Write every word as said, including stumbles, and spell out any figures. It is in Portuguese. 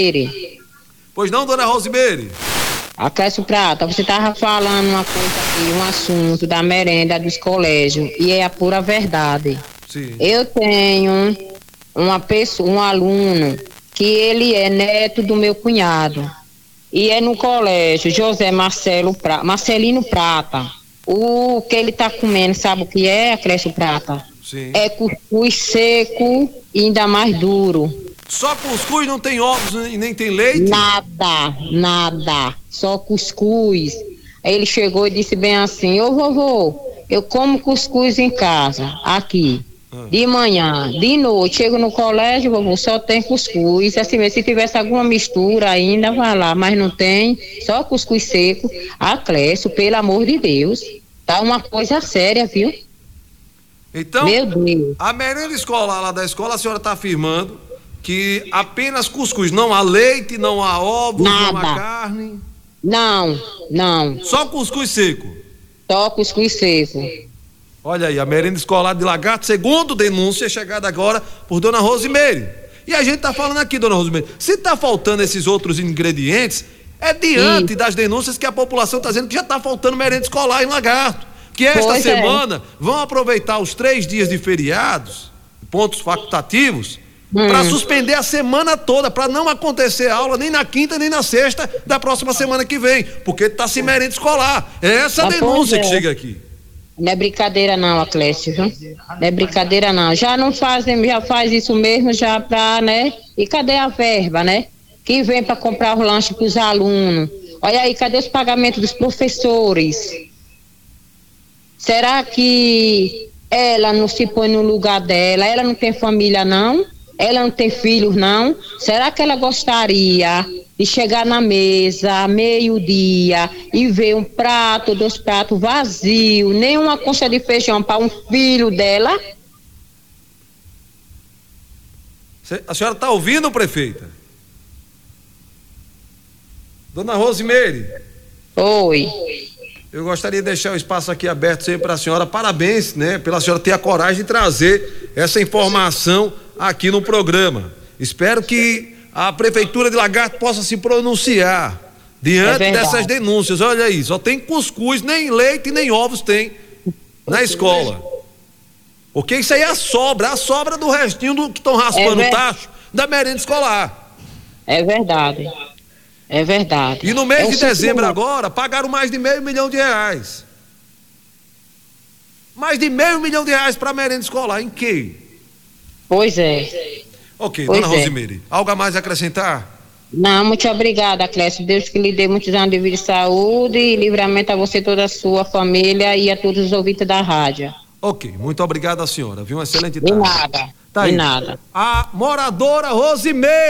Pois não, dona Rosimeire? Aclésio Prata, você estava falando uma coisa aqui, um assunto da merenda dos colégios, e é a pura verdade. Sim. Eu tenho uma pessoa, um aluno, que ele é neto do meu cunhado, e é no colégio José Marcelo Pra, Marcelino Prata. O que ele está comendo, sabe o que é, Aclésio Prata? Sim. É cuscuz seco e ainda mais duro. Só cuscuz, não tem ovos e nem tem leite? Nada, nada, só cuscuz. Aí ele chegou e disse bem assim: ô vovô, eu como cuscuz em casa, aqui, ah. de manhã, de noite, chego no colégio, vovô, só tem cuscuz. Assim mesmo, se tivesse alguma mistura ainda, vai lá, mas não tem, só cuscuz seco. Aclésio, pelo amor de Deus, tá uma coisa séria, viu? Então, meu Deus, a merenda escolar lá da escola, a senhora está afirmando que apenas cuscuz, não há leite, não há ovos, nada. Não há carne? Não, não. Só cuscuz seco? Só cuscuz seco. Olha aí, a merenda escolar de Lagarto, segundo denúncia chegada agora por dona Rosimeire. E a gente está falando aqui, dona Rosimeire, se está faltando esses outros ingredientes, é diante Sim. das denúncias que a população está dizendo que já está faltando merenda escolar em Lagarto. Que esta pois semana é. vão aproveitar os três dias de feriados, pontos facultativos, Hum. para suspender a semana toda, para não acontecer aula nem na quinta nem na sexta da próxima semana que vem, porque está sem merenda escolar. É essa a denúncia é. que chega aqui. Não é brincadeira não, Aclésio, viu? Não é brincadeira não. Já não fazem, já faz isso mesmo já para, né? E cadê a verba, né? Que vem para comprar o lanche para os alunos. Olha aí, cadê os pagamentos dos professores? Será que ela não se põe no lugar dela? Ela não tem família não? Ela não tem filhos, não? Será que ela gostaria de chegar na mesa, meio-dia, e ver um prato, dois pratos vazios, nem uma concha de feijão para um filho dela? A senhora está ouvindo, prefeita? Dona Rosimeire. Oi. Eu gostaria de deixar o espaço aqui aberto sempre para a senhora. Parabéns, né, pela senhora ter a coragem de trazer essa informação aqui no programa. Espero que a prefeitura de Lagarto possa se pronunciar diante é dessas denúncias. Olha aí, só tem cuscuz, nem leite, nem ovos tem na escola. Porque isso aí é a sobra, a sobra do restinho do que estão raspando é o tacho da merenda escolar. É verdade. É verdade. E no mês é de dezembro agora, pagaram mais de meio milhão de reais. Mais de meio milhão de reais para merenda escolar. Em quê? Pois é. Ok, pois dona é. Rosimeire, algo a mais a acrescentar? Não, muito obrigada, Aclésio. Deus que lhe dê muitos anos de vida e saúde e livramento a você e toda a sua família e a todos os ouvintes da rádio. Ok, muito obrigado a senhora, viu? Um excelente tarde. De nada, tá de aí. nada. A moradora Rosimeire.